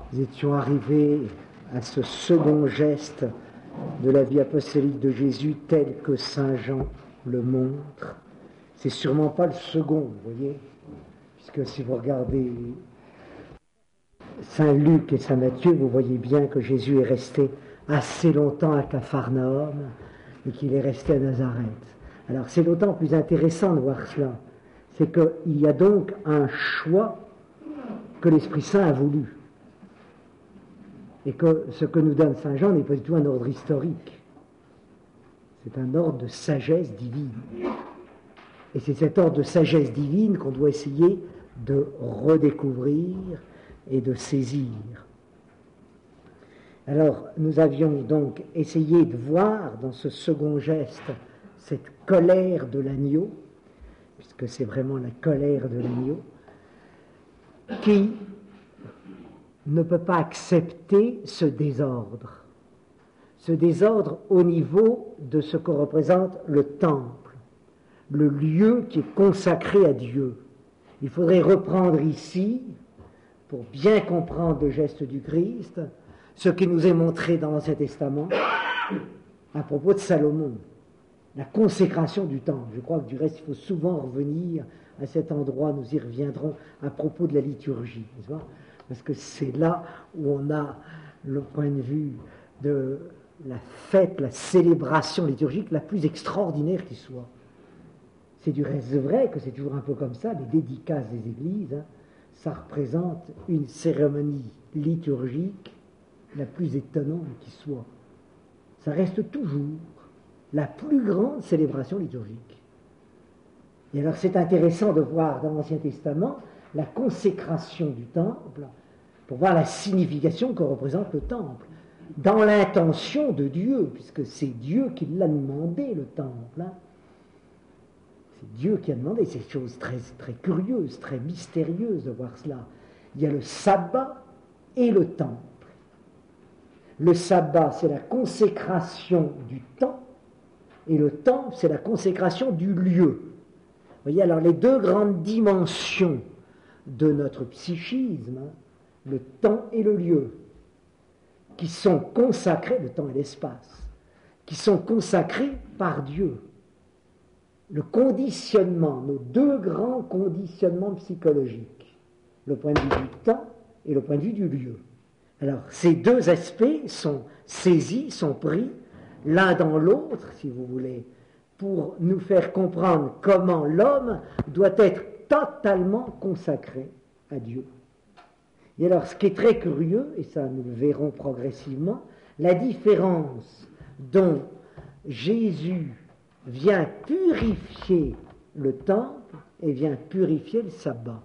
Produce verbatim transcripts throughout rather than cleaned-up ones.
Nous étions arrivés à ce second geste de la vie apostolique de Jésus tel que saint Jean le montre. C'est sûrement pas le second, vous voyez, puisque si vous regardez saint Luc et saint Matthieu, vous voyez bien que Jésus est resté assez longtemps à Capharnaüm et qu'il est resté à Nazareth. Alors c'est d'autant plus intéressant de voir cela, c'est qu'il y a donc un choix que l'Esprit Saint a voulu. Et que ce que nous donne saint Jean n'est pas du tout un ordre historique. C'est un ordre de sagesse divine. Et c'est cet ordre de sagesse divine qu'on doit essayer de redécouvrir et de saisir. Alors, nous avions donc essayé de voir dans ce second geste cette colère de l'agneau, puisque c'est vraiment la colère de l'agneau, qui ne peut pas accepter ce désordre. Ce désordre au niveau de ce que représente le temple, le lieu qui est consacré à Dieu. Il faudrait reprendre ici, pour bien comprendre le geste du Christ, ce qui nous est montré dans l'Ancien Testament à propos de Salomon, la consécration du temple. Je crois que du reste, il faut souvent revenir à cet endroit, nous y reviendrons à propos de la liturgie, n'est-ce pas ? Parce que c'est là où on a le point de vue de la fête, la célébration liturgique la plus extraordinaire qui soit. C'est du reste vrai que c'est toujours un peu comme ça, les dédicaces des églises, hein, ça représente une cérémonie liturgique la plus étonnante qui soit. Ça reste toujours la plus grande célébration liturgique. Et alors c'est intéressant de voir dans l'Ancien Testament la consécration du temple, pour voir la signification que représente le temple, dans l'intention de Dieu, puisque c'est Dieu qui l'a demandé, le temple. Hein. C'est Dieu qui a demandé, c'est une chose très, très curieuse, très mystérieuse de voir cela. Il y a le sabbat et le temple. Le sabbat, c'est la consécration du temps, et le temple, c'est la consécration du lieu. Vous voyez, alors les deux grandes dimensions de notre psychisme, le temps et le lieu, qui sont consacrés, le temps et l'espace, qui sont consacrés par Dieu. Le conditionnement, nos deux grands conditionnements psychologiques, le point de vue du temps et le point de vue du lieu. Alors, ces deux aspects sont saisis, sont pris l'un dans l'autre, si vous voulez, pour nous faire comprendre comment l'homme doit être totalement consacré à Dieu. Et alors, ce qui est très curieux, et ça nous le verrons progressivement, la différence dont Jésus vient purifier le temple et vient purifier le sabbat.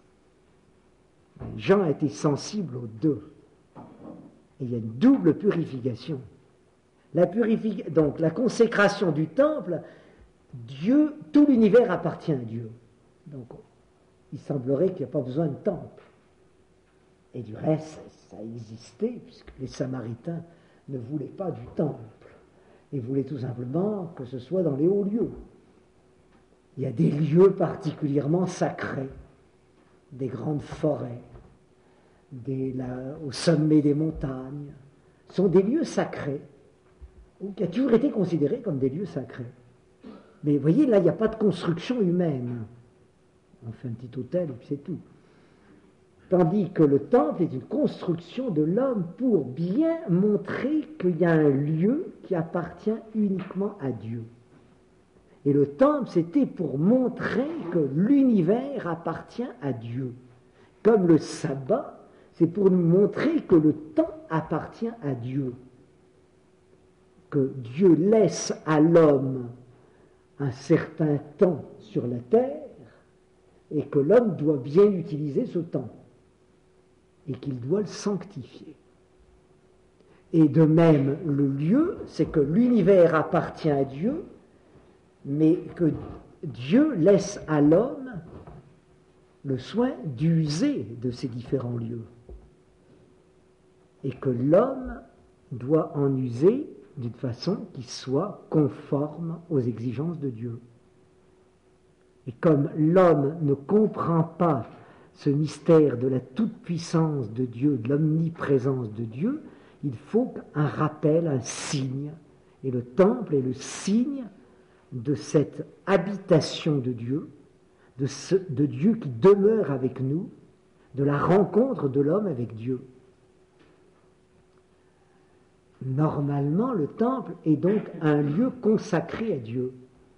Jean a été sensible aux deux. Et il y a une double purification. La purific... Donc, la consécration du temple, Dieu, tout l'univers appartient à Dieu. Donc, il semblerait qu'il n'y a pas besoin de temple. Et du reste, ça existait, puisque les Samaritains ne voulaient pas du temple. Ils voulaient tout simplement que ce soit dans les hauts lieux. Il y a des lieux particulièrement sacrés, des grandes forêts, des, là, au sommet des montagnes. Ce sont des lieux sacrés, qui ont toujours été considérés comme des lieux sacrés. Mais vous voyez, là, il n'y a pas de construction humaine. On fait un petit hôtel et puis c'est tout. Tandis que le temple est une construction de l'homme pour bien montrer qu'il y a un lieu qui appartient uniquement à Dieu. Et le temple, c'était pour montrer que l'univers appartient à Dieu. Comme le sabbat, c'est pour nous montrer que le temps appartient à Dieu. Que Dieu laisse à l'homme un certain temps sur la terre et que l'homme doit bien utiliser ce temps. Et qu'il doit le sanctifier. Et de même, le lieu, c'est que l'univers appartient à Dieu, mais que Dieu laisse à l'homme le soin d'user de ces différents lieux. Et que l'homme doit en user d'une façon qui soit conforme aux exigences de Dieu. Et comme l'homme ne comprend pas ce mystère de la toute-puissance de Dieu, de l'omniprésence de Dieu, il faut un rappel, un signe. Et le temple est le signe de cette habitation de Dieu, de, ce, de Dieu qui demeure avec nous, de la rencontre de l'homme avec Dieu. Normalement, le temple est donc un lieu consacré à Dieu.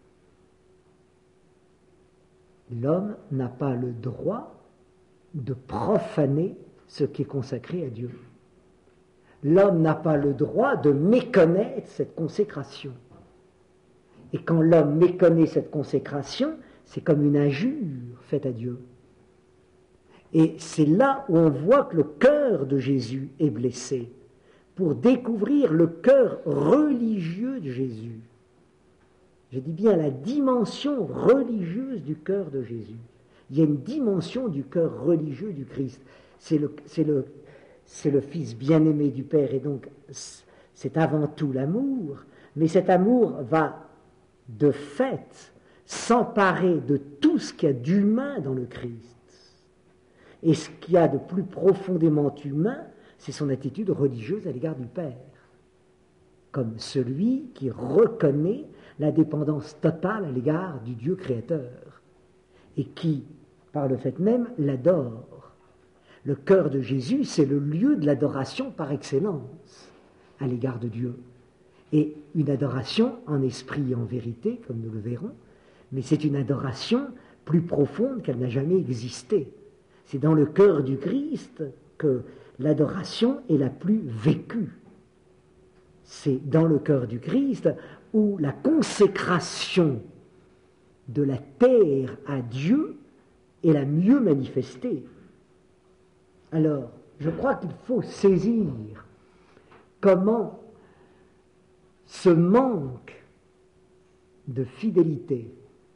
L'homme n'a pas le droit de profaner ce qui est consacré à Dieu. L'homme n'a pas le droit de méconnaître cette consécration. Et quand l'homme méconnaît cette consécration, c'est comme une injure faite à Dieu. Et c'est là où on voit que le cœur de Jésus est blessé, pour découvrir le cœur religieux de Jésus. Je dis bien la dimension religieuse du cœur de Jésus. Il y a une dimension du cœur religieux du Christ. C'est le, c'est le, c'est le Fils bien-aimé du Père, et donc c'est avant tout l'amour, mais cet amour va de fait s'emparer de tout ce qu'il y a d'humain dans le Christ. Et ce qu'il y a de plus profondément humain, c'est son attitude religieuse à l'égard du Père, comme celui qui reconnaît la dépendance totale à l'égard du Dieu créateur, et qui, par le fait même, l'adore. Le cœur de Jésus, c'est le lieu de l'adoration par excellence à l'égard de Dieu. Et une adoration en esprit et en vérité, comme nous le verrons, mais c'est une adoration plus profonde qu'elle n'a jamais existé. C'est dans le cœur du Christ que l'adoration est la plus vécue. C'est dans le cœur du Christ où la consécration de la terre à Dieu est la mieux manifestée. Alors, je crois qu'il faut saisir comment ce manque de fidélité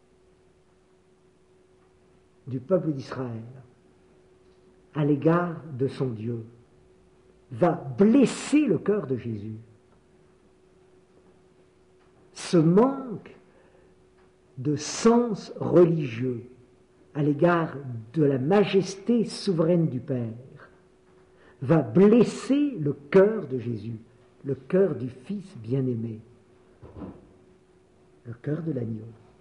du peuple d'Israël à l'égard de son Dieu va blesser le cœur de Jésus. Ce manque de sens religieux à l'égard de la majesté souveraine du Père va blesser le cœur de Jésus, le cœur du Fils bien-aimé, le cœur de l'agneau.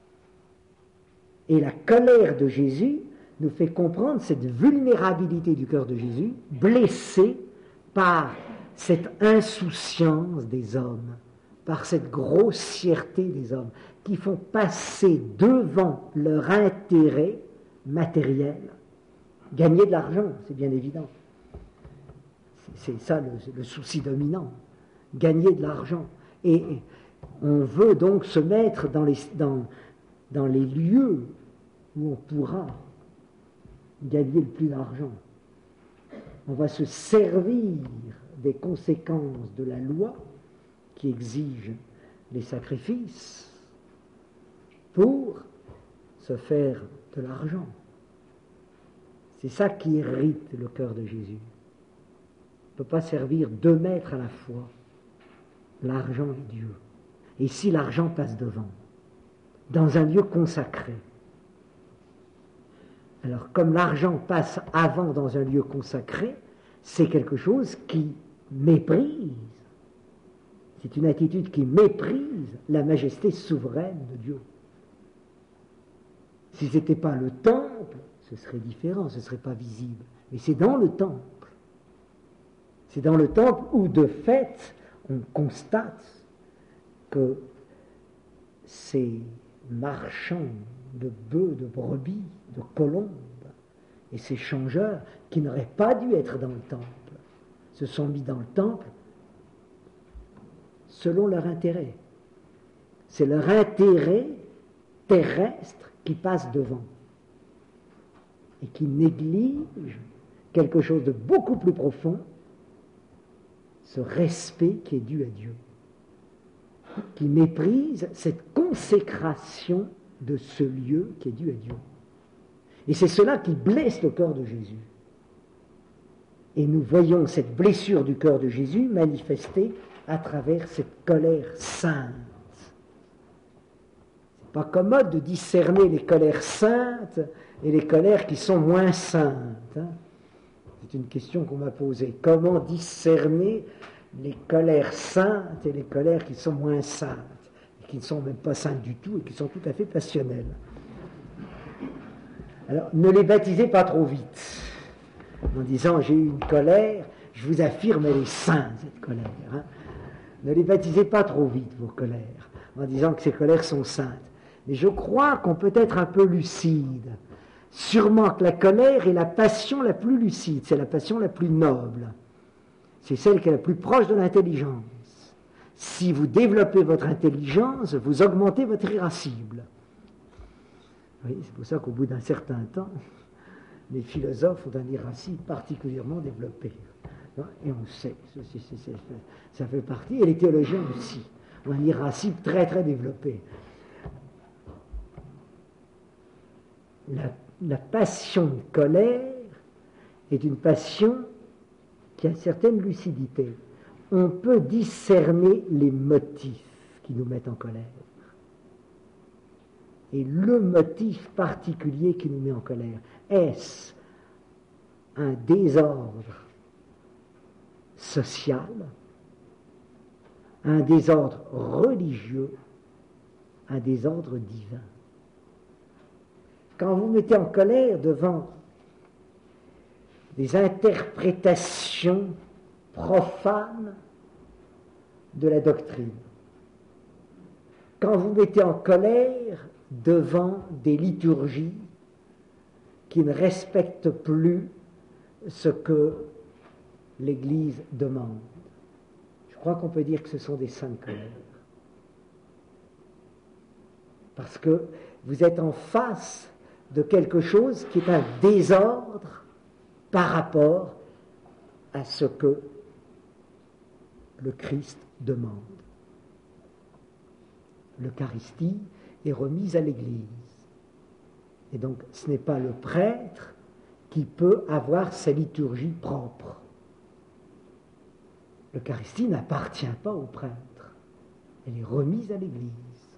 Et la colère de Jésus nous fait comprendre cette vulnérabilité du cœur de Jésus, blessé par cette insouciance des hommes, par cette grossièreté des hommes, qui font passer devant leur intérêt matériel, gagner de l'argent, c'est bien évident. C'est ça le, le souci dominant, gagner de l'argent. Et on veut donc se mettre dans les, dans, dans les lieux où on pourra gagner le plus d'argent. On va se servir des conséquences de la loi qui exige les sacrifices pour se faire de l'argent. C'est ça qui irrite le cœur de Jésus. On ne peut pas servir deux maîtres à la fois, l'argent et Dieu. Et si l'argent passe devant, dans un lieu consacré, alors comme l'argent passe avant dans un lieu consacré, c'est quelque chose qui méprise. C'est une attitude qui méprise la majesté souveraine de Dieu. Si ce n'était pas le temple, ce serait différent, ce ne serait pas visible. Mais c'est dans le temple. C'est dans le temple où, de fait, on constate que ces marchands de bœufs, de brebis, de colombes, et ces changeurs qui n'auraient pas dû être dans le temple, se sont mis dans le temple selon leur intérêt. C'est leur intérêt terrestre qui passe devant et qui néglige quelque chose de beaucoup plus profond, ce respect qui est dû à Dieu, qui méprise cette consécration de ce lieu qui est dû à Dieu. Et c'est cela qui blesse le cœur de Jésus. Et nous voyons cette blessure du cœur de Jésus manifestée à travers cette colère sainte. C'est pas commode de discerner les colères saintes et les colères qui sont moins saintes, hein. C'est une question qu'on m'a posée. Comment discerner les colères saintes et les colères qui sont moins saintes, et qui ne sont même pas saintes du tout et qui sont tout à fait passionnelles? Alors, ne les baptisez pas trop vite, en disant j'ai eu une colère, je vous affirme elle est sainte cette colère. Hein. Ne les baptisez pas trop vite vos colères, en disant que ces colères sont saintes. Mais je crois qu'on peut être un peu lucide. Sûrement que la colère est la passion la plus lucide, c'est la passion la plus noble. C'est celle qui est la plus proche de l'intelligence. Si vous développez votre intelligence, vous augmentez votre irascible. Oui, c'est pour ça qu'au bout d'un certain temps, les philosophes ont un irascible particulièrement développé. Et on sait, c'est, c'est, c'est, ça fait partie, et les théologiens aussi, ont un irascible très très développé. La, la passion de colère est une passion qui a une certaine lucidité. On peut discerner les motifs qui nous mettent en colère. Et le motif particulier qui nous met en colère, est-ce un désordre social, un désordre religieux, un désordre divin? Quand vous mettez en colère devant des interprétations profanes de la doctrine, quand vous mettez en colère devant des liturgies qui ne respectent plus ce que l'Église demande, je crois qu'on peut dire que ce sont des saintes colères. Parce que vous êtes en face de quelque chose qui est un désordre par rapport à ce que le Christ demande. L'Eucharistie est remise à l'Église. Et donc, ce n'est pas le prêtre qui peut avoir sa liturgie propre. L'Eucharistie n'appartient pas au prêtre. Elle est remise à l'Église.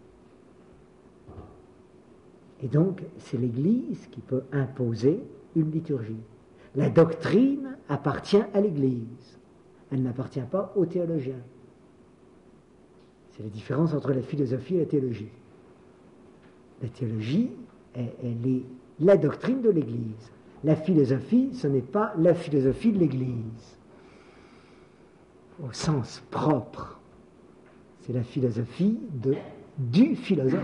Et donc, c'est l'Église qui peut imposer une liturgie. La doctrine appartient à l'Église. Elle n'appartient pas aux théologiens. C'est la différence entre la philosophie et la théologie. La théologie, elle, elle est la doctrine de l'Église. La philosophie, ce n'est pas la philosophie de l'Église. Au sens propre, c'est la philosophie de, du philosophe.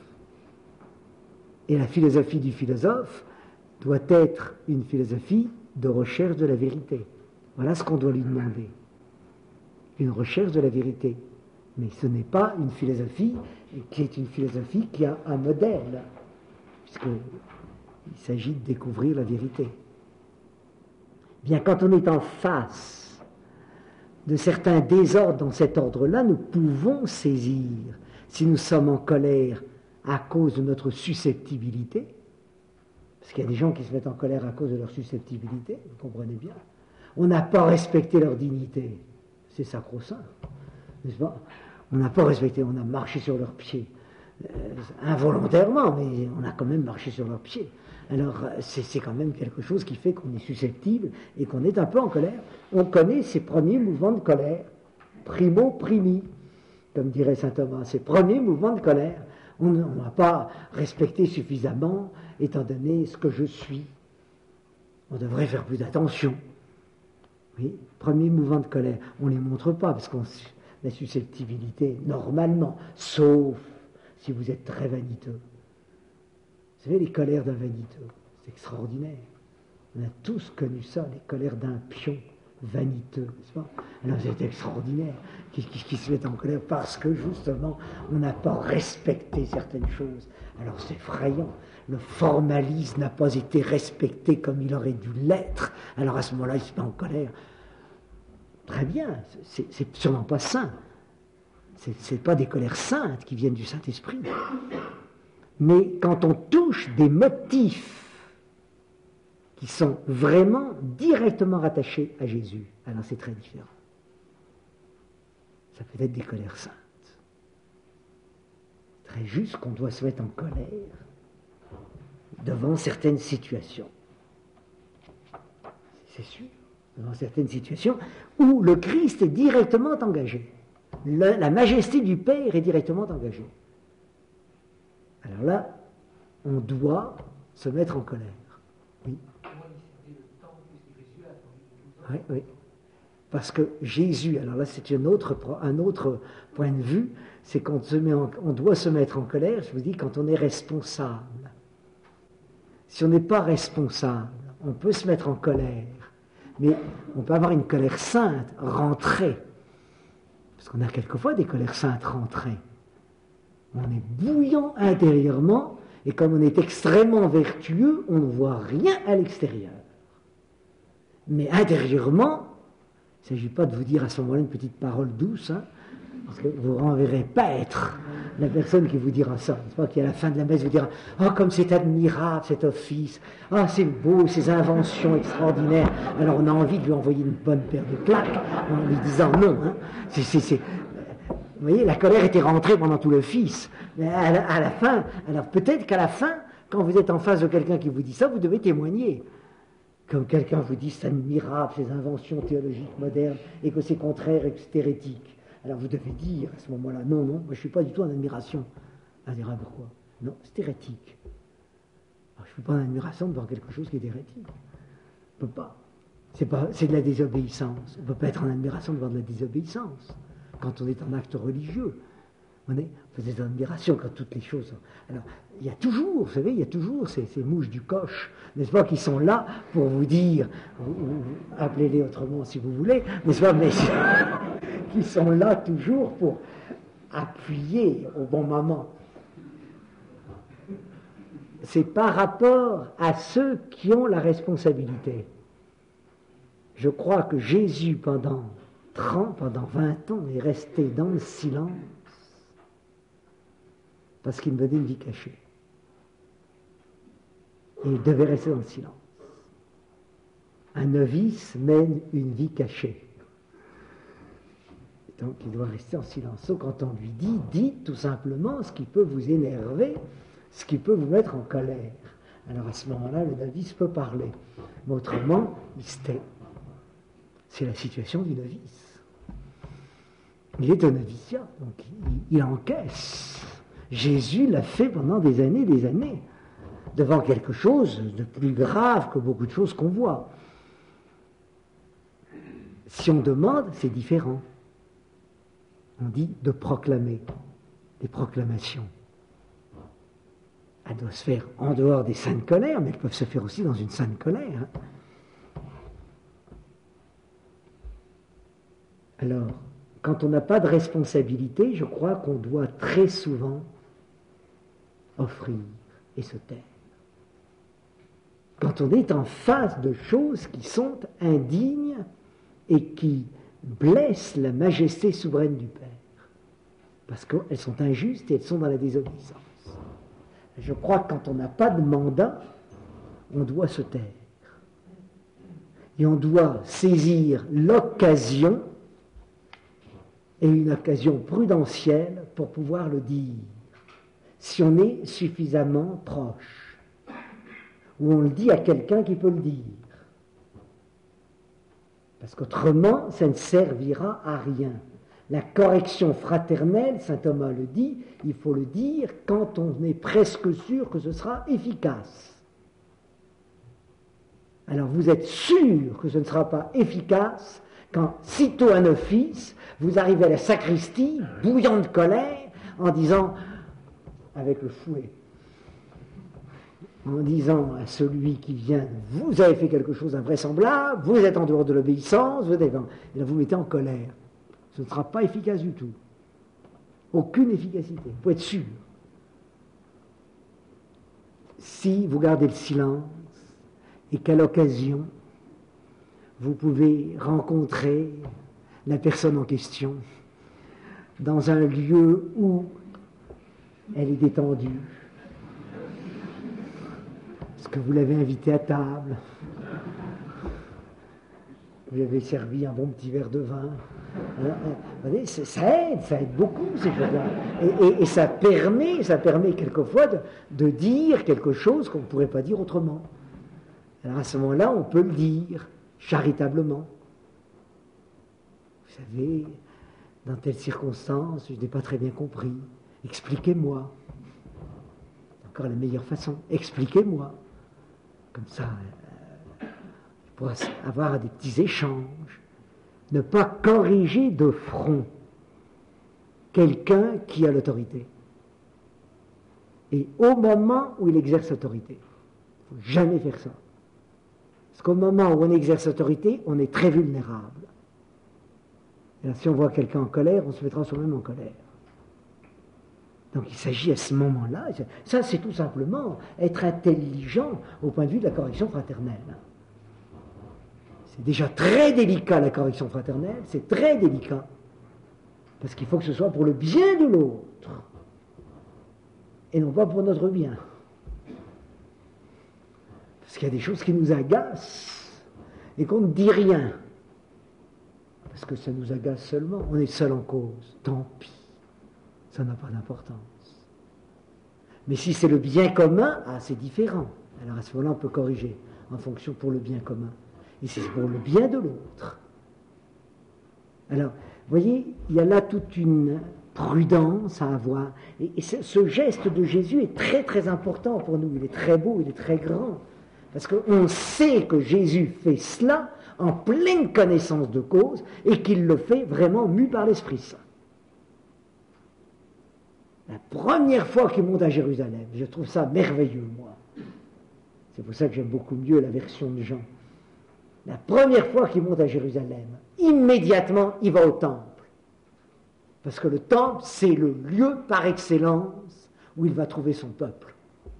Et la philosophie du philosophe doit être une philosophie de recherche de la vérité. Voilà ce qu'on doit lui demander. Une recherche de la vérité. Mais ce n'est pas une philosophie qui est une philosophie qui a un modèle, puisqu'il s'agit de découvrir la vérité. Bien, quand on est en face de certains désordres dans cet ordre-là, nous pouvons saisir, si nous sommes en colère à cause de notre susceptibilité, parce qu'il y a des gens qui se mettent en colère à cause de leur susceptibilité, vous comprenez bien. On n'a pas respecté leur dignité, c'est sacro-saint, n'est-ce pas? On n'a pas respecté, on a marché sur leurs pieds, euh, involontairement, mais on a quand même marché sur leurs pieds. Alors c'est, c'est quand même quelque chose qui fait qu'on est susceptible et qu'on est un peu en colère. On connaît ces premiers mouvements de colère, primo primi, comme dirait saint Thomas, ces premiers mouvements de colère. On n'a pas respecté suffisamment, étant donné ce que je suis. On devrait faire plus attention. Oui, premier mouvement de colère. On ne les montre pas, parce qu'on la susceptibilité, normalement, sauf si vous êtes très vaniteux. Vous savez, les colères d'un vaniteux, c'est extraordinaire. On a tous connu ça, les colères d'un pion vaniteux, n'est-ce pas? Alors c'est extraordinaire qui, qui, qui se met en colère parce que justement on n'a pas respecté certaines choses. Alors c'est effrayant, le formalisme n'a pas été respecté comme il aurait dû l'être. Alors à ce moment-là il se met en colère. Très bien, c'est, c'est sûrement pas saint. C'est, c'est pas des colères saintes qui viennent du Saint-Esprit. Mais quand on touche des motifs qui sont vraiment directement rattachés à Jésus, alors c'est très différent. Ça peut être des colères saintes. Très juste qu'on doit se mettre en colère devant certaines situations. C'est sûr, devant certaines situations où le Christ est directement engagé. Le, la majesté du Père est directement engagée. Alors là, on doit se mettre en colère. Oui. Oui, oui. Parce que Jésus, alors là c'est un autre, un autre point de vue, c'est qu'on se met en, on doit se mettre en colère, je vous dis, quand on est responsable. Si on n'est pas responsable, on peut se mettre en colère, mais on peut avoir une colère sainte, rentrée. Parce qu'on a quelquefois des colères saintes rentrées. On est bouillant intérieurement, et comme on est extrêmement vertueux, on ne voit rien à l'extérieur. Mais intérieurement, il ne s'agit pas de vous dire à ce moment-là une petite parole douce, hein, parce que vous ne renverrez pas être la personne qui vous dira ça. C'est pas qui à la fin de la messe vous dira « Oh, comme c'est admirable cet office, ah, oh, c'est beau, ces inventions extraordinaires ». Alors on a envie de lui envoyer une bonne paire de claques en lui disant non. Hein. C'est, c'est, c'est... Vous voyez, la colère était rentrée pendant tout l'office. Mais à la, à la fin, alors peut-être qu'à la fin, quand vous êtes en face de quelqu'un qui vous dit ça, vous devez témoigner. Comme quelqu'un vous dit c'est admirable ces inventions théologiques modernes et que c'est contraire et que c'est hérétique. Alors vous devez dire à ce moment-là, non, non, moi je ne suis pas du tout en admiration. Ah, dire, ah, pourquoi ? Non, c'est hérétique. Alors, je ne suis pas en admiration devant quelque chose qui est hérétique. On ne peut pas. C'est, pas. c'est de la désobéissance. On ne peut pas être en admiration devant de la désobéissance. Quand on est en acte religieux, on est, vous êtes en admiration quand toutes les choses sont... Alors, il y a toujours, vous savez, il y a toujours ces, ces mouches du coche, n'est-ce pas, qui sont là pour vous dire, ou, ou, appelez-les autrement si vous voulez, n'est-ce pas, mais qui sont là toujours pour appuyer au bon moment. C'est par rapport à ceux qui ont la responsabilité. Je crois que Jésus, pendant trente, pendant vingt ans, est resté dans le silence parce qu'il menait une vie cachée. Et il devait rester dans le silence. Un novice mène une vie cachée. Donc il doit rester en silence. Sauf quand on lui dit, dites tout simplement ce qui peut vous énerver, ce qui peut vous mettre en colère. Alors à ce moment-là, le novice peut parler. Mais autrement, il se tait. C'est la situation du novice. Il est un noviciat, donc il, il encaisse. Jésus l'a fait pendant des années et des années, devant quelque chose de plus grave que beaucoup de choses qu'on voit. Si on demande, c'est différent. On dit de proclamer, des proclamations. Elles doivent se faire en dehors des saintes colères, mais elles peuvent se faire aussi dans une sainte colère. Alors, quand on n'a pas de responsabilité, je crois qu'on doit très souvent offrir et se taire. Quand on est en face de choses qui sont indignes et qui blessent la majesté souveraine du Père, parce qu'elles sont injustes et elles sont dans la désobéissance. Je crois que quand on n'a pas de mandat, on doit se taire. Et on doit saisir l'occasion, et une occasion prudentielle, pour pouvoir le dire. Si on est suffisamment proche, ou on le dit à quelqu'un qui peut le dire. Parce qu'autrement, ça ne servira à rien. La correction fraternelle, saint Thomas le dit, il faut le dire quand on est presque sûr que ce sera efficace. Alors vous êtes sûr que ce ne sera pas efficace quand, sitôt un office, vous arrivez à la sacristie, bouillant de colère, en disant, avec le fouet, en disant à celui qui vient, vous avez fait quelque chose d'invraisemblable, vous êtes en dehors de l'obéissance, vous êtes... et là vous mettez en colère. Ce ne sera pas efficace du tout. Aucune efficacité, il faut être sûr. Si vous gardez le silence, et qu'à l'occasion, vous pouvez rencontrer la personne en question dans un lieu où elle est détendue, parce que vous l'avez invitée à table, Vous avez servi un bon petit verre de vin. Alors, vous voyez, ça aide, ça aide beaucoup ces choses-là. Et, et, et ça permet, ça permet quelquefois de, de dire quelque chose qu'on ne pourrait pas dire autrement. Alors à ce moment-là, on peut le dire charitablement. Vous savez, dans telle circonstance, je n'ai pas très bien compris. Expliquez-moi. Encore la meilleure façon. Expliquez-moi. Comme ça, euh, on pourra avoir des petits échanges. Ne pas corriger de front quelqu'un qui a l'autorité. Et au moment où il exerce l'autorité. Il ne faut jamais faire ça. Parce qu'au moment où on exerce l'autorité, on est très vulnérable. Et là, si on voit quelqu'un en colère, on se mettra soi-même en colère. Donc il s'agit à ce moment-là, ça c'est tout simplement être intelligent au point de vue de la correction fraternelle. C'est déjà très délicat la correction fraternelle, c'est très délicat, parce qu'il faut que ce soit pour le bien de l'autre, et non pas pour notre bien. Parce qu'il y a des choses qui nous agacent, et qu'on ne dit rien, parce que ça nous agace seulement, on est seul en cause, tant pis. Ça n'a pas d'importance. Mais si c'est le bien commun, ah, c'est différent. Alors à ce moment-là, on peut corriger en fonction pour le bien commun. Et c'est pour le bien de l'autre. Alors, vous voyez, il y a là toute une prudence à avoir. Et, et ce, ce geste de Jésus est très très important pour nous. Il est très beau, il est très grand. Parce qu'on sait que Jésus fait cela en pleine connaissance de cause et qu'il le fait vraiment mu par l'Esprit Saint. La première fois qu'il monte à Jérusalem, je trouve ça merveilleux, moi. C'est pour ça que j'aime beaucoup mieux la version de Jean. La première fois qu'il monte à Jérusalem, immédiatement, il va au temple. Parce que le temple, c'est le lieu par excellence où il va trouver son peuple.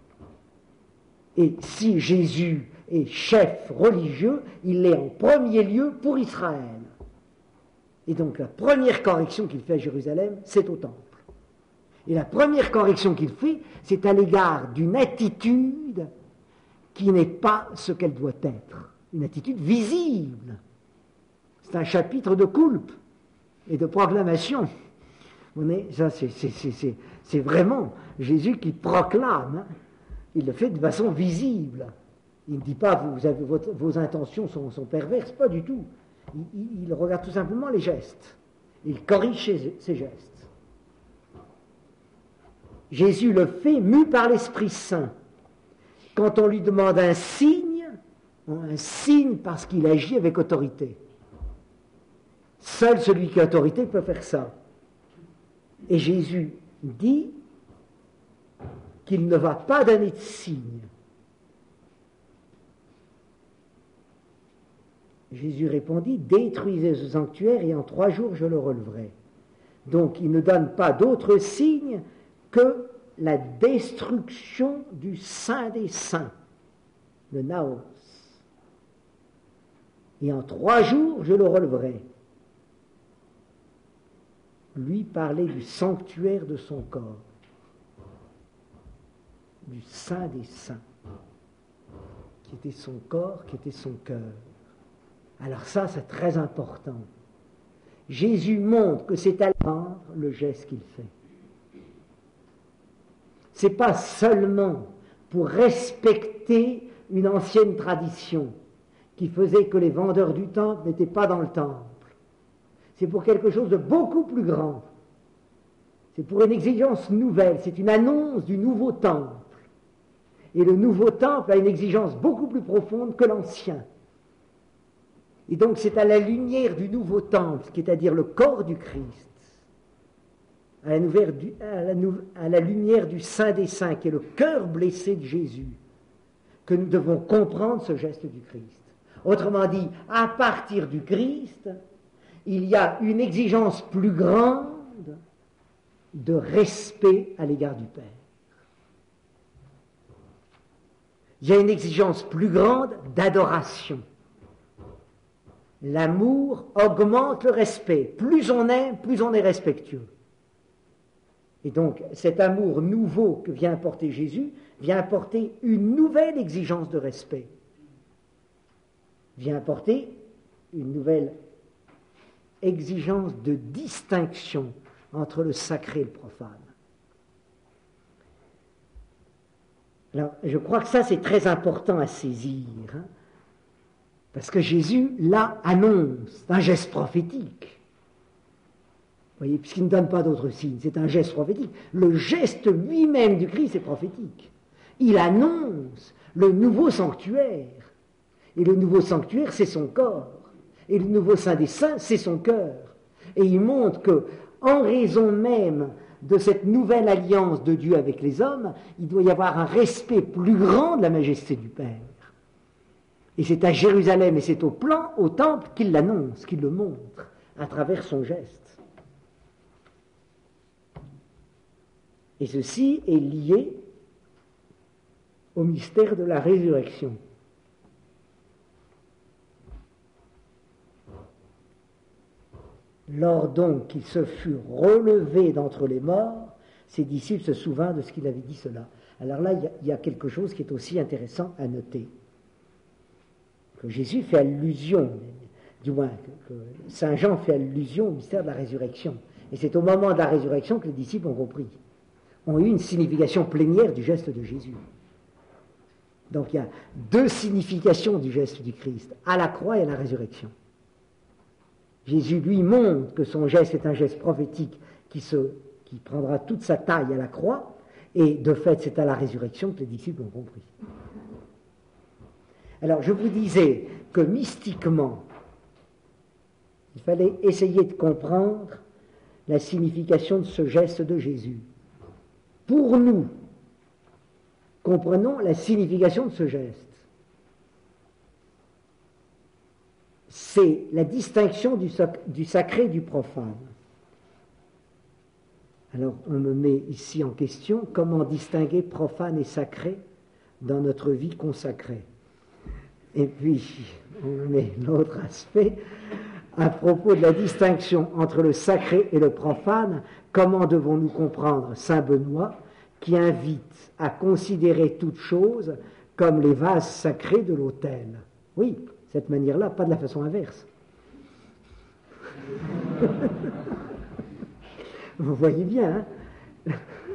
Et si Jésus est chef religieux, il l'est en premier lieu pour Israël. Et donc la première correction qu'il fait à Jérusalem, c'est au temple. Et la première correction qu'il fait, c'est à l'égard d'une attitude qui n'est pas ce qu'elle doit être. Une attitude visible. C'est un chapitre de coulpe et de proclamation. On est, ça, c'est, c'est, c'est, c'est, c'est vraiment Jésus qui proclame. Hein. Il le fait de façon visible. Il ne dit pas vous avez, votre, vos intentions sont, sont perverses, pas du tout. Il, il, il regarde tout simplement les gestes. Il corrige ses, ses gestes. Jésus le fait mu par l'Esprit Saint. Quand on lui demande un signe, un signe parce qu'il agit avec autorité. Seul celui qui a autorité peut faire ça. Et Jésus dit qu'il ne va pas donner de signe. Jésus répondit, détruisez ce sanctuaire et en trois jours je le releverai. Donc il ne donne pas d'autre signe que la destruction du Saint des Saints, le Naos. Et en trois jours, je le releverai. Lui parlait du sanctuaire de son corps, du Saint des Saints, qui était son corps, qui était son cœur. Alors ça, c'est très important. Jésus montre que c'est à l'art le geste qu'il fait. Ce n'est pas seulement pour respecter une ancienne tradition qui faisait que les vendeurs du temple n'étaient pas dans le temple. C'est pour quelque chose de beaucoup plus grand. C'est pour une exigence nouvelle, c'est une annonce du nouveau temple. Et le nouveau temple a une exigence beaucoup plus profonde que l'ancien. Et donc c'est à la lumière du nouveau temple, c'est-à-dire le corps du Christ, à la, à, la, à la lumière du Saint des Saints, qui est le cœur blessé de Jésus, que nous devons comprendre ce geste du Christ. Autrement dit, à partir du Christ, il y a une exigence plus grande de respect à l'égard du Père. Il y a une exigence plus grande d'adoration. L'amour augmente le respect. Plus on aime, plus on est respectueux. Et donc, cet amour nouveau que vient apporter Jésus vient apporter une nouvelle exigence de respect. Vient apporter une nouvelle exigence de distinction entre le sacré et le profane. Alors, je crois que ça, c'est très important à saisir, hein, parce que Jésus, là, annonce un geste prophétique. Vous voyez, puisqu'il ne donne pas d'autres signes, c'est un geste prophétique. Le geste lui-même du Christ est prophétique. Il annonce le nouveau sanctuaire. Et le nouveau sanctuaire, c'est son corps. Et le nouveau Saint des Saints, c'est son cœur. Et il montre que, en raison même de cette nouvelle alliance de Dieu avec les hommes, il doit y avoir un respect plus grand de la majesté du Père. Et c'est à Jérusalem et c'est au plan, au temple qu'il l'annonce, qu'il le montre, à travers son geste. Et ceci est lié au mystère de la résurrection. Lors donc qu'il se fut relevé d'entre les morts, ses disciples se souvinrent de ce qu'il avait dit cela. Alors là, il y, a, il y a quelque chose qui est aussi intéressant à noter. Que Jésus fait allusion, du moins que, que Saint Jean fait allusion au mystère de la résurrection. Et c'est au moment de la résurrection que les disciples ont compris, ont eu une signification plénière du geste de Jésus. Donc il y a deux significations du geste du Christ, à la croix et à la résurrection. Jésus lui montre que son geste est un geste prophétique qui, se, qui prendra toute sa taille à la croix, et de fait c'est à la résurrection que les disciples ont compris. Alors je vous disais que mystiquement, il fallait essayer de comprendre la signification de ce geste de Jésus. Pour nous, comprenons la signification de ce geste. C'est la distinction du, sac- du sacré et du profane. Alors, on me met ici en question comment distinguer profane et sacré dans notre vie consacrée. Et puis, on me met l'autre aspect à propos de la distinction entre le sacré et le profane. Comment devons-nous comprendre saint Benoît qui invite à considérer toute chose comme les vases sacrés de l'autel? Oui, cette manière-là, pas de la façon inverse. Vous voyez bien, hein?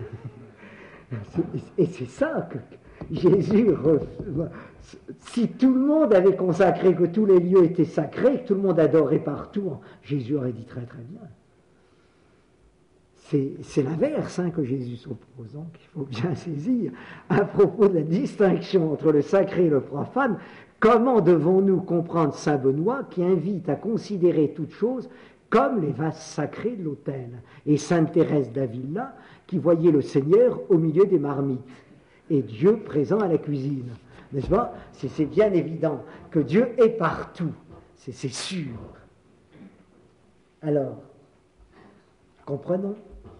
Et c'est ça que Jésus... Si tout le monde avait consacré, que tous les lieux étaient sacrés, que tout le monde adorait partout, Jésus aurait dit très très bien. C'est, c'est l'inverse hein, que Jésus s'oppose, donc il faut bien saisir. À propos de la distinction entre le sacré et le profane, comment devons-nous comprendre saint Benoît qui invite à considérer toute chose comme les vases sacrés de l'autel, et sainte Thérèse d'Avila qui voyait le Seigneur au milieu des marmites et Dieu présent à la cuisine? N'est-ce pas? c'est, c'est bien évident que Dieu est partout, c'est, c'est sûr. Alors, comprenons.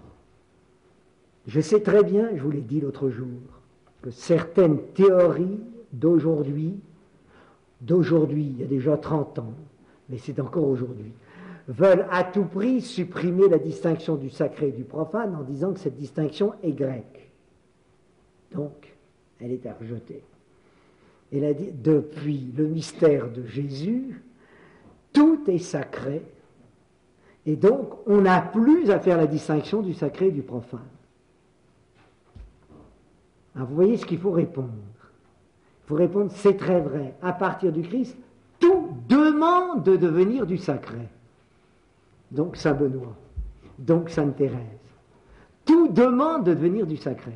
Je sais très bien, je vous l'ai dit l'autre jour, que certaines théories d'aujourd'hui, d'aujourd'hui, il y a déjà trente ans, mais c'est encore aujourd'hui, veulent à tout prix supprimer la distinction du sacré et du profane en disant que cette distinction est grecque. Donc, elle est à rejeter. Elle a dit, depuis le mystère de Jésus, tout est sacré, et donc on n'a plus à faire la distinction du sacré et du profane. Alors vous voyez ce qu'il faut répondre. Il faut répondre, c'est très vrai. À partir du Christ, tout demande de devenir du sacré. Donc saint Benoît, donc sainte Thérèse. Tout demande de devenir du sacré.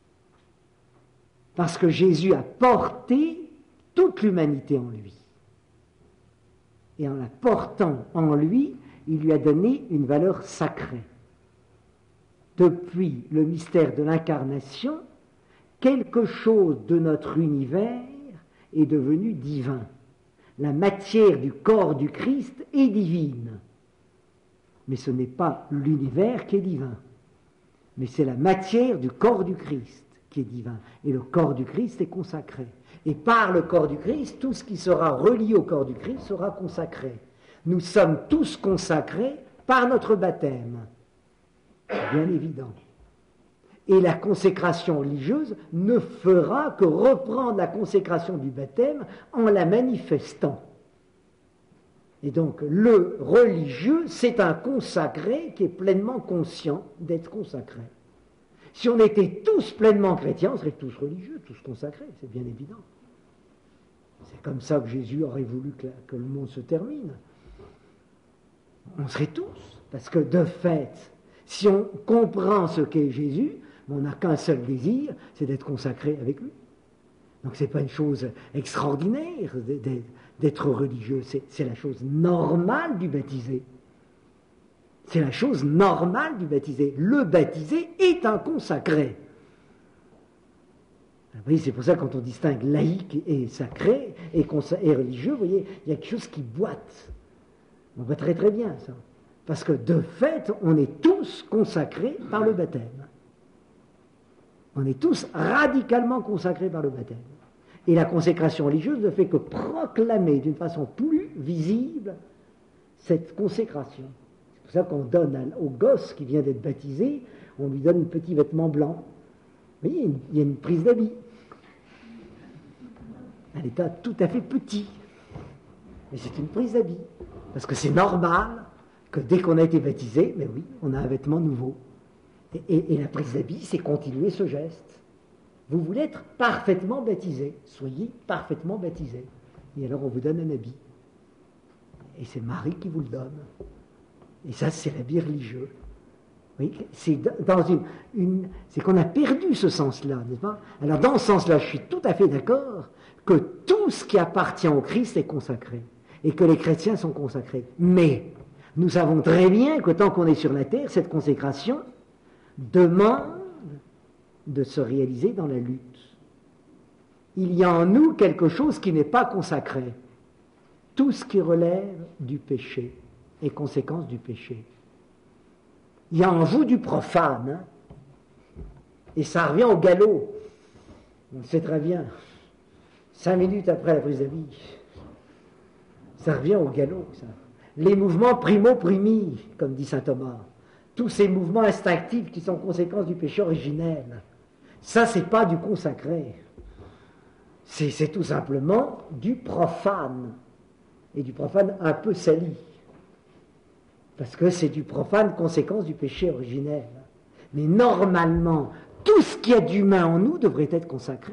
Parce que Jésus a porté toute l'humanité en lui. Et en la portant en lui, il lui a donné une valeur sacrée. Depuis le mystère de l'incarnation, quelque chose de notre univers est devenu divin. La matière du corps du Christ est divine. Mais ce n'est pas l'univers qui est divin, mais c'est la matière du corps du Christ qui est divin. Et le corps du Christ est consacré. Et par le corps du Christ, tout ce qui sera relié au corps du Christ sera consacré. Nous sommes tous consacrés par notre baptême. C'est bien évident. Et la consécration religieuse ne fera que reprendre la consécration du baptême en la manifestant. Et donc, le religieux, c'est un consacré qui est pleinement conscient d'être consacré. Si on était tous pleinement chrétiens, on serait tous religieux, tous consacrés, c'est bien évident. C'est comme ça que Jésus aurait voulu que, la, que le monde se termine. On serait tous, parce que de fait, si on comprend ce qu'est Jésus, on n'a qu'un seul désir, c'est d'être consacré avec lui. Donc ce n'est pas une chose extraordinaire d'être religieux, c'est la chose normale du baptisé. C'est la chose normale du baptisé. Le baptisé est un consacré. Vous voyez, c'est pour ça que quand on distingue laïque et sacré et, et religieux, vous voyez, il y a quelque chose qui boite. On voit très très bien ça. Parce que de fait, on est tous consacrés par le baptême. On est tous radicalement consacrés par le baptême. Et la consécration religieuse ne fait que proclamer d'une façon plus visible cette consécration. C'est pour ça qu'on donne au gosse qui vient d'être baptisé, on lui donne un petit vêtement blanc. Vous voyez, il y a une prise d'habit. Un état tout à fait petit. Mais c'est une prise d'habit. Parce que c'est normal que dès qu'on a été baptisé, mais oui, on a un vêtement nouveau. Et, et, et la prise d'habit, c'est continuer ce geste. Vous voulez être parfaitement baptisé, soyez parfaitement baptisé. Et alors on vous donne un habit. Et c'est Marie qui vous le donne. Et ça, c'est l'habit religieux. Oui, c'est dans une, une c'est qu'on a perdu ce sens-là, n'est-ce pas? Alors dans ce sens-là, je suis tout à fait d'accord que tout ce qui appartient au Christ est consacré et que les chrétiens sont consacrés. Mais nous savons très bien que tant qu'on est sur la terre, cette consécration demande de se réaliser dans la lutte. Il y a en nous quelque chose qui n'est pas consacré. Tout ce qui relève du péché est conséquence du péché. Il y a en vous du profane, hein, et ça revient au galop. On le sait très bien. Cinq minutes après la prise d'habit, ça revient au galop, ça. Les mouvements primo-primi, comme dit saint Thomas, tous ces mouvements instinctifs qui sont conséquences du péché originel, ça, c'est pas du consacré. C'est tout simplement du profane, et du profane un peu sali. Parce que c'est du profane conséquence du péché originel. Mais normalement, tout ce qu'il y a d'humain en nous devrait être consacré.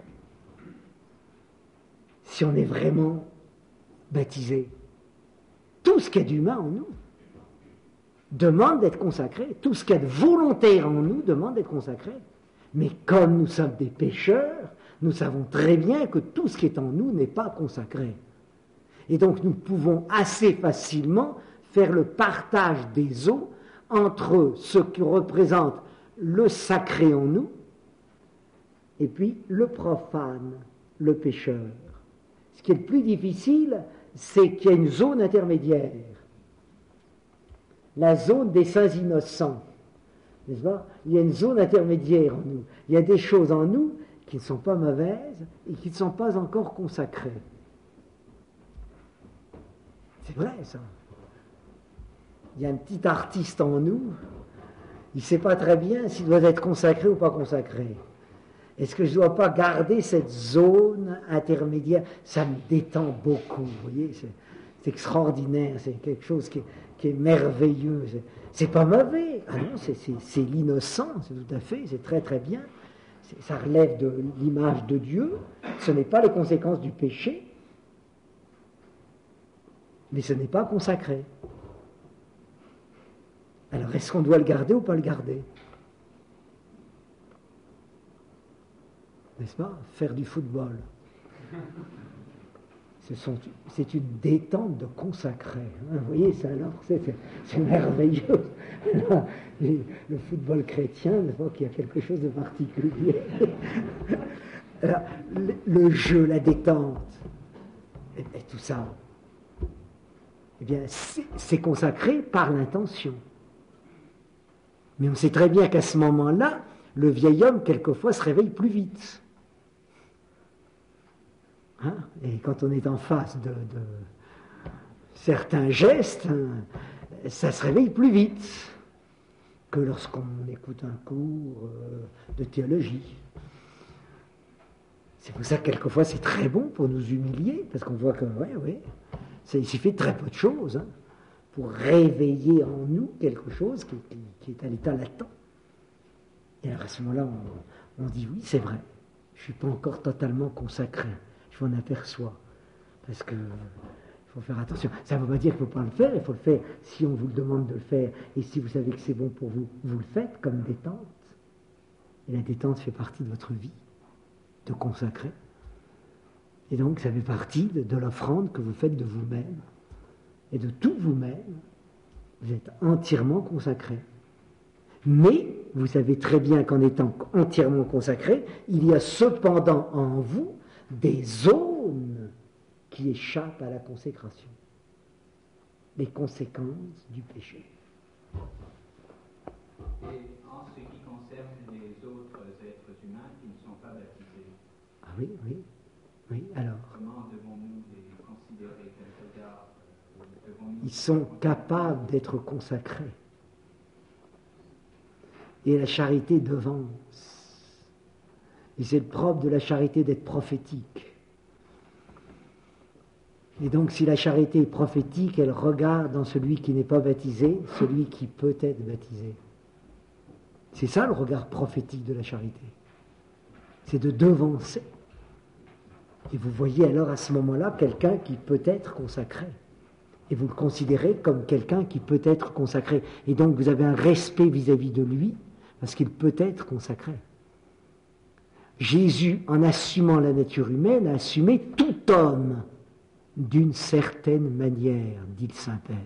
Si on est vraiment baptisé. Tout ce qu'il y a d'humain en nous demande d'être consacré. Tout ce qu'il y a de volontaire en nous demande d'être consacré. Mais comme nous sommes des pécheurs, nous savons très bien que tout ce qui est en nous n'est pas consacré. Et donc nous pouvons assez facilement faire le partage des eaux entre ce qui représente le sacré en nous et puis le profane, le pécheur. Ce qui est le plus difficile, c'est qu'il y a une zone intermédiaire, la zone des saints innocents, n'est-ce pas? Il y a une zone intermédiaire en nous. Il y a des choses en nous qui ne sont pas mauvaises et qui ne sont pas encore consacrées. C'est vrai, ça. Il y a un petit artiste en nous, il ne sait pas très bien s'il doit être consacré ou pas consacré. Est-ce que je ne dois pas garder cette zone intermédiaire? Ça me détend beaucoup, vous voyez, c'est extraordinaire, c'est quelque chose qui est, qui est merveilleux. C'est pas mauvais, ah non, c'est l'innocent, c'est tout à fait, c'est très très bien. Ça relève de l'image de Dieu, ce n'est pas les conséquences du péché, mais ce n'est pas consacré. Alors, est-ce qu'on doit le garder ou pas le garder? N'est-ce pas? Faire du football. C'est une détente de consacré. Hein, vous voyez, ça alors, c'est merveilleux. Alors, le football chrétien, je vois qu'il y a quelque chose de particulier. Alors, le, le jeu, la détente, et, et tout ça, eh bien, c'est consacré par l'intention. Mais on sait très bien qu'à ce moment-là, le vieil homme, quelquefois, se réveille plus vite. Hein? Et quand on est en face de, de certains gestes, hein, ça se réveille plus vite que lorsqu'on écoute un cours euh, de théologie. C'est pour ça que quelquefois c'est très bon pour nous humilier, parce qu'on voit que, ouais, ouais, Ça, il suffit de très peu de choses hein, pour réveiller en nous quelque chose qui, qui, qui est à l'état latent. Et alors à ce moment-là, on, on dit oui, c'est vrai, je ne suis pas encore totalement consacré. Je m'en aperçois. Parce que il faut faire attention. Ça ne veut pas dire qu'il ne faut pas le faire, il faut le faire si on vous le demande de le faire. Et si vous savez que c'est bon pour vous, vous le faites comme détente. Et la détente fait partie de votre vie, de consacrer. Et donc ça fait partie de, de l'offrande que vous faites de vous-même. Et de tout vous-même, vous êtes entièrement consacré. Mais vous savez très bien qu'en étant entièrement consacré, il y a cependant en vous des zones qui échappent à la consécration. Les conséquences du péché. Et en ce qui concerne les autres êtres humains qui ne sont pas baptisés, ah oui, oui, oui, alors. Comment devons-nous les considérer quelque part? Ils sont capables d'être consacrés. Et la charité devance. Et c'est le propre de la charité d'être prophétique. Et donc si la charité est prophétique, elle regarde dans celui qui n'est pas baptisé, celui qui peut être baptisé. C'est ça le regard prophétique de la charité. C'est de devancer. Et vous voyez alors à ce moment-là quelqu'un qui peut être consacré. Et vous le considérez comme quelqu'un qui peut être consacré. Et donc vous avez un respect vis-à-vis de lui, parce qu'il peut être consacré. Jésus, en assumant la nature humaine, a assumé tout homme d'une certaine manière, dit le Saint-Père.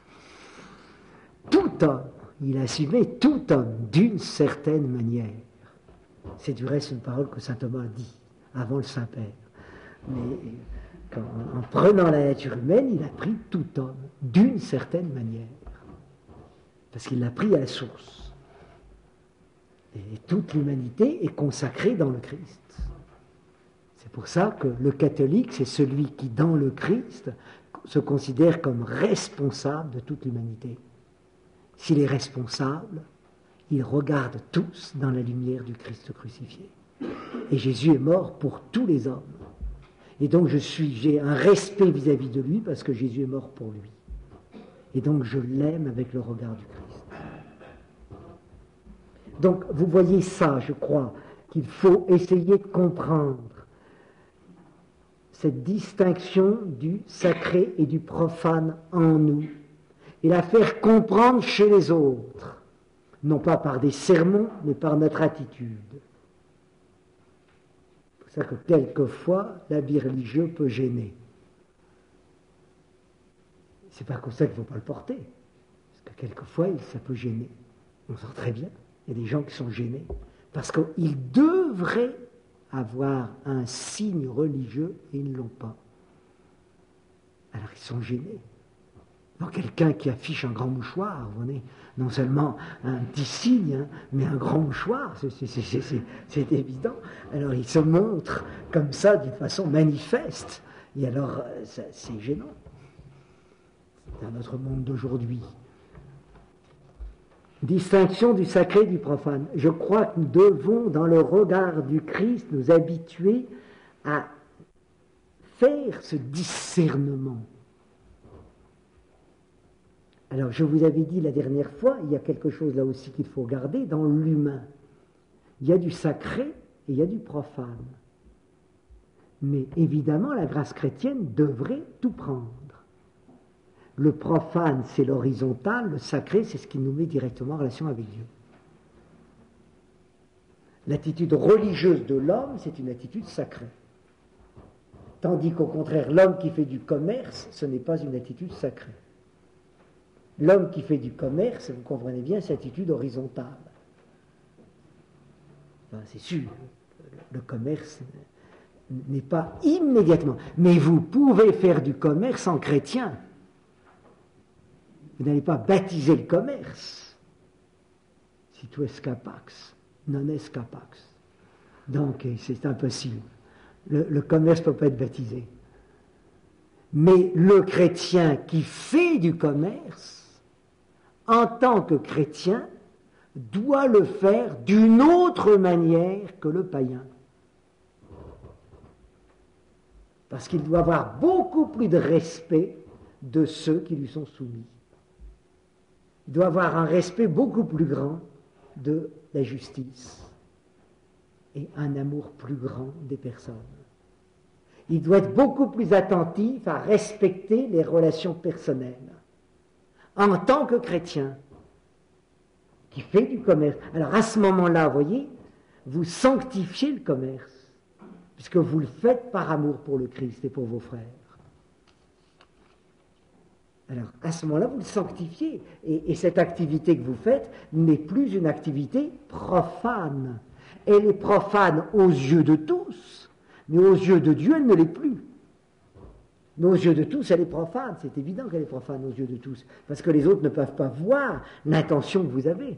Tout homme, il a assumé tout homme d'une certaine manière. C'est du reste une parole que saint Thomas a dit avant le Saint-Père. Mais quand, en prenant la nature humaine, il a pris tout homme d'une certaine manière. Parce qu'il l'a pris à la source. Et toute l'humanité est consacrée dans le Christ. C'est pour ça que le catholique, c'est celui qui, dans le Christ, se considère comme responsable de toute l'humanité. S'il est responsable, il regarde tous dans la lumière du Christ crucifié. Et Jésus est mort pour tous les hommes. Et donc je suis, j'ai un respect vis-à-vis de lui parce que Jésus est mort pour lui. Et donc je l'aime avec le regard du Christ. Donc vous voyez ça, je crois, qu'il faut essayer de comprendre cette distinction du sacré et du profane en nous, et la faire comprendre chez les autres, non pas par des sermons, mais par notre attitude. C'est pour ça que quelquefois, l'habit religieux peut gêner. C'est pas comme ça qu'il ne faut pas le porter, parce que quelquefois, ça peut gêner. On sent très bien, il y a des gens qui sont gênés, parce qu'ils devraient avoir un signe religieux et ils ne l'ont pas. Alors ils sont gênés. Donc quelqu'un qui affiche un grand mouchoir, vous voyez, non seulement un petit signe, hein, mais un grand mouchoir, c'est, c'est, c'est, c'est, c'est évident. Alors il se montre comme ça d'une façon manifeste. Et alors ça, c'est gênant. Dans notre monde d'aujourd'hui. Distinction du sacré et du profane. Je crois que nous devons, dans le regard du Christ, nous habituer à faire ce discernement. Alors, je vous avais dit la dernière fois, il y a quelque chose là aussi qu'il faut garder dans l'humain. Il y a du sacré et il y a du profane. Mais évidemment, la grâce chrétienne devrait tout prendre. Le profane, c'est l'horizontal, le sacré, c'est ce qui nous met directement en relation avec Dieu. L'attitude religieuse de l'homme, c'est une attitude sacrée. Tandis qu'au contraire, l'homme qui fait du commerce, ce n'est pas une attitude sacrée. L'homme qui fait du commerce, vous comprenez bien, c'est une attitude horizontale. Enfin, c'est sûr, le commerce n'est pas immédiatement. Mais vous pouvez faire du commerce en chrétien. Vous n'allez pas baptiser le commerce. Si tu escapax, non escapax. Donc, c'est impossible. Le, le commerce ne peut pas être baptisé. Mais le chrétien qui fait du commerce, en tant que chrétien, doit le faire d'une autre manière que le païen. Parce qu'il doit avoir beaucoup plus de respect de ceux qui lui sont soumis. Il doit avoir un respect beaucoup plus grand de la justice et un amour plus grand des personnes. Il doit être beaucoup plus attentif à respecter les relations personnelles. En tant que chrétien, qui fait du commerce. Alors à ce moment-là, vous voyez, vous sanctifiez le commerce, puisque vous le faites par amour pour le Christ et pour vos frères. Alors, à ce moment-là, vous le sanctifiez. Et, et cette activité que vous faites n'est plus une activité profane. Elle est profane aux yeux de tous, mais aux yeux de Dieu, elle ne l'est plus. Mais aux yeux de tous, elle est profane. C'est évident qu'elle est profane aux yeux de tous, parce que les autres ne peuvent pas voir l'intention que vous avez.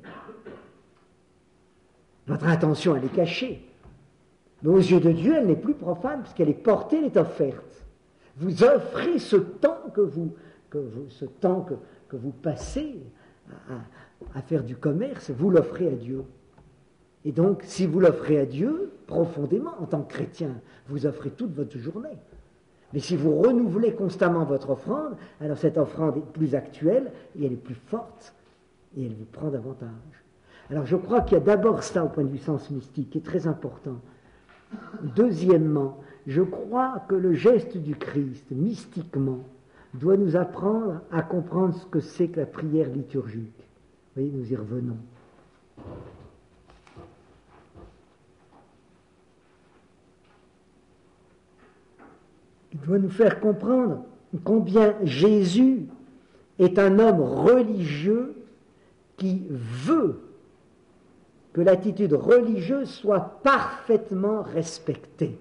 Votre intention, elle est cachée. Mais aux yeux de Dieu, elle n'est plus profane, puisqu'elle est portée, elle est offerte. Vous offrez ce temps que vous... que vous, ce temps que, que vous passez à, à faire du commerce, vous l'offrez à Dieu. Et donc, si vous l'offrez à Dieu, profondément, en tant que chrétien, vous offrez toute votre journée. Mais si vous renouvelez constamment votre offrande, alors cette offrande est plus actuelle, et elle est plus forte, et elle vous prend davantage. Alors je crois qu'il y a d'abord ça, au point de vue sens mystique, qui est très important. Deuxièmement, je crois que le geste du Christ, mystiquement, doit nous apprendre à comprendre ce que c'est que la prière liturgique. Vous voyez, nous y revenons. Il doit nous faire comprendre combien Jésus est un homme religieux qui veut que l'attitude religieuse soit parfaitement respectée.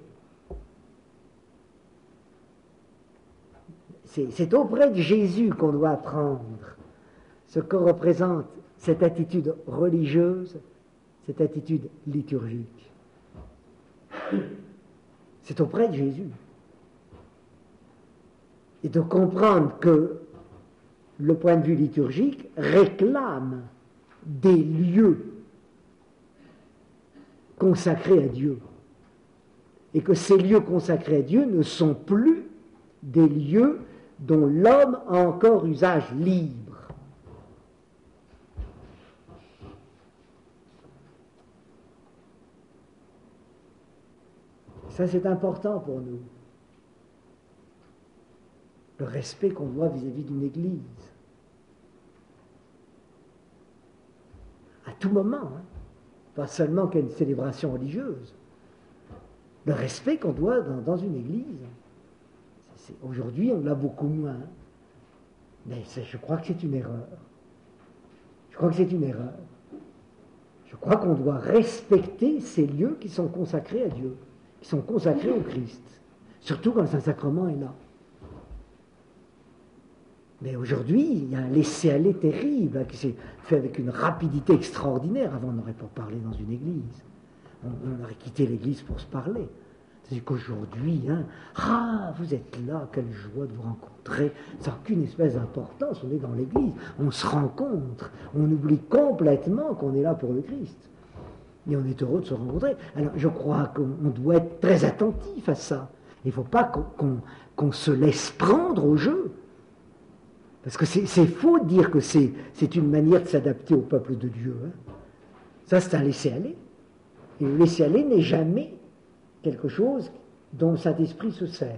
C'est, c'est auprès de Jésus qu'on doit apprendre ce que représente cette attitude religieuse, cette attitude liturgique. C'est auprès de Jésus. Et de comprendre que le point de vue liturgique réclame des lieux consacrés à Dieu. Et que ces lieux consacrés à Dieu ne sont plus des lieux dont l'homme a encore usage libre. Ça, c'est important pour nous. Le respect qu'on doit vis-à-vis d'une église. À tout moment, hein. Pas seulement qu'il y a une célébration religieuse. Le respect qu'on doit dans, dans une église. C'est, aujourd'hui, on l'a beaucoup moins. Mais c'est, je crois que c'est une erreur. Je crois que c'est une erreur. Je crois qu'on doit respecter ces lieux qui sont consacrés à Dieu, qui sont consacrés au Christ. Surtout quand le Saint-Sacrement est là. Mais aujourd'hui, il y a un laisser-aller terrible hein, qui s'est fait avec une rapidité extraordinaire. Avant, on n'aurait pas parlé dans une église. On, on aurait quitté l'église pour se parler. C'est qu'aujourd'hui, hein, ah, vous êtes là, quelle joie de vous rencontrer. Ça n'a aucune espèce d'importance, on est dans l'église, on se rencontre, on oublie complètement qu'on est là pour le Christ. Et on est heureux de se rencontrer. Alors, je crois qu'on doit être très attentif à ça. Il ne faut pas qu'on, qu'on, qu'on se laisse prendre au jeu. Parce que c'est, c'est faux de dire que c'est, c'est une manière de s'adapter au peuple de Dieu. Hein. Ça, c'est un laisser-aller. Et le laisser-aller n'est jamais quelque chose dont le Saint-Esprit se sert.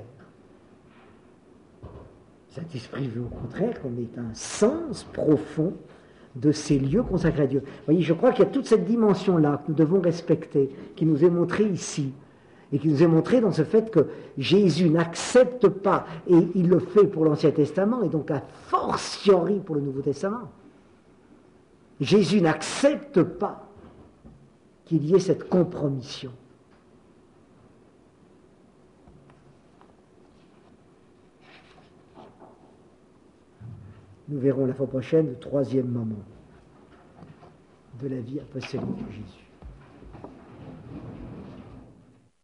Le Saint-Esprit veut au contraire qu'on ait un sens profond de ces lieux consacrés à Dieu. Vous voyez, je crois qu'il y a toute cette dimension-là que nous devons respecter, qui nous est montrée ici. Et qui nous est montré dans ce fait que Jésus n'accepte pas, et il le fait pour l'Ancien Testament, et donc a fortiori pour le Nouveau Testament. Jésus n'accepte pas qu'il y ait cette compromission. Nous verrons la fois prochaine le troisième moment de la vie apostolique de Jésus.